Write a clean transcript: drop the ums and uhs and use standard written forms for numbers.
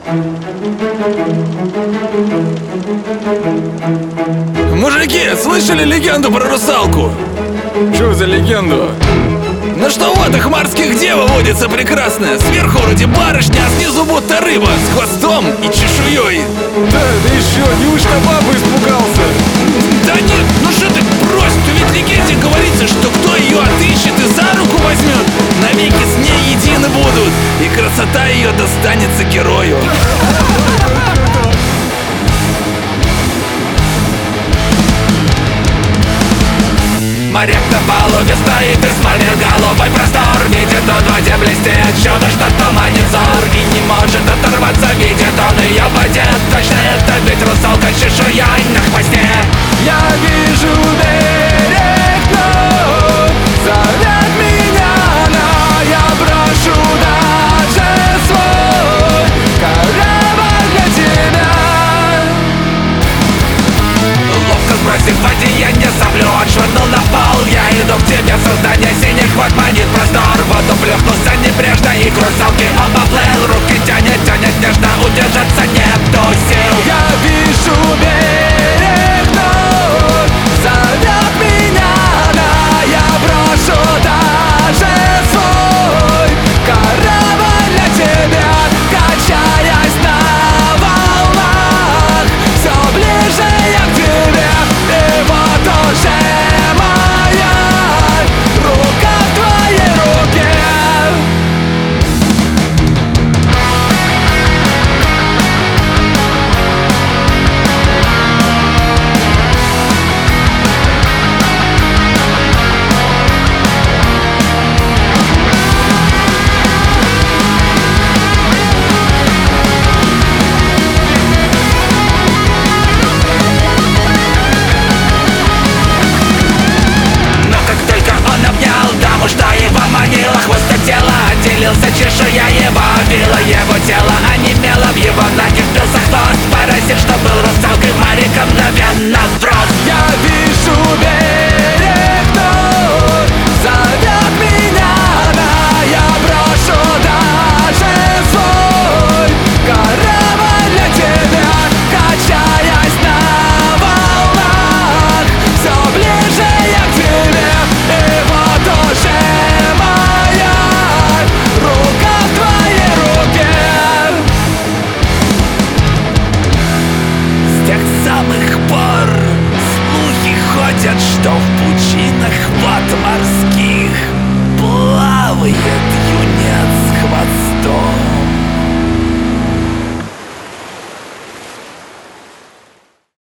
Мужики, слышали легенду про русалку? Что за легенду? Ну что вот, их морских дева водится прекрасная. Сверху вроде барышня, а снизу будто рыба с хвостом и чешуей. Да, ты еще, неужто папа испугался? Да нет, ну что ты брось, то ведь в легенде говорится, что кто ее отыщет и за руку возьмет, навеки с ней едины будут, и красота ее достанется герою. Моряк на палубе стоит и смотрит головой простор. Видит он в воде блестит чудо, что туманит взор. И не может оторваться, видит он ее в воде. Точно это ведь русалка с чешуей на хвосте. Я вижу берег, но зовет меня, но я брошу даже свой корабль для тебя. Ловко сбросив в воде, я не соблю, отшвырнул на пол. Я иду к тебе, создание синих вод манит простор. В воду плюхнулся небрежно, и к русалке он поплыл. Руки тянет, тянет нежно, удержаться нету сил. Я вижу берег, но зовет меня, но я брошу даже свой корабль для тебя. Качаясь на волнах, все ближе я к тебе. И вот уже моя рука в твоей руке. Но как только он обнял даму, что его манило, хвост от тела отделился, чешуя его обвила его тело, онемело в его ноги впился хвост. Паразит, что был русалкой, в море мгновенно врос. Я вижу берег.